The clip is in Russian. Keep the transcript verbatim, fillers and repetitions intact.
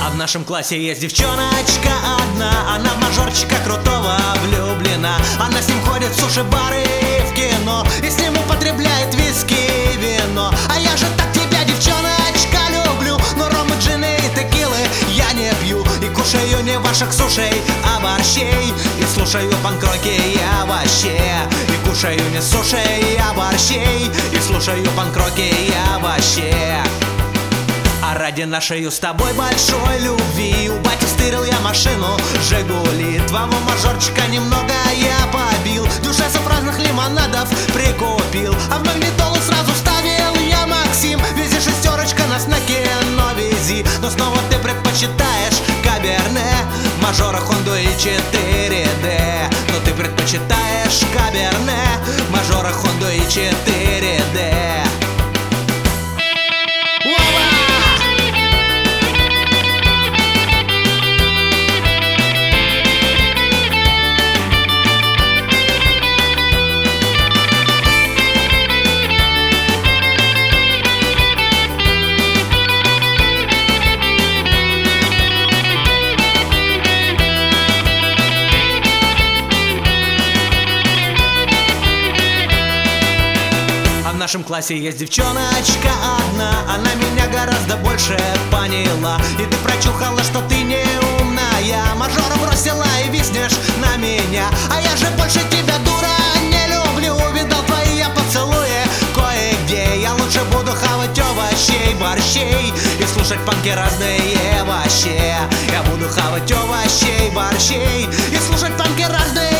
А в нашем классе есть девчоночка одна, она в мажорчика крутого влюблена. Она с ним ходит в суши-бары и в кино, и с ним употребляет виски и вино. А я же так тебя, девчоночка, люблю, но ромы, джины и текилы я не пью. И кушаю не ваших сушей, а борщей, и слушаю панк-роки я вообще. И кушаю не суши, а борщей, и слушаю панк-роки я вообще. А ради нашей с тобой большой любви у бати стырил я машину Жигули. Твоего мажорчика немного я побил, дюшесов разных лимонадов прикупил. А в магнитолу сразу ставил я Максим. Вези шестерочка нас на кино вези. Но снова ты предпочитаешь Каберне, мажора, Хонду и четыре дэ. Но ты предпочитаешь Каберне, мажора, Хонду и четыре дэ. В нашем классе есть девчоночка одна, она меня гораздо больше поняла. И ты прочухала, что ты не умная, мажора бросила и виснешь на меня. А я же больше тебя, дура, не люблю. Видал твои я поцелуи кое-где. Я лучше буду хавать овощей, борщей и слушать панки разные вообще. Я буду хавать овощей, борщей и слушать панки разные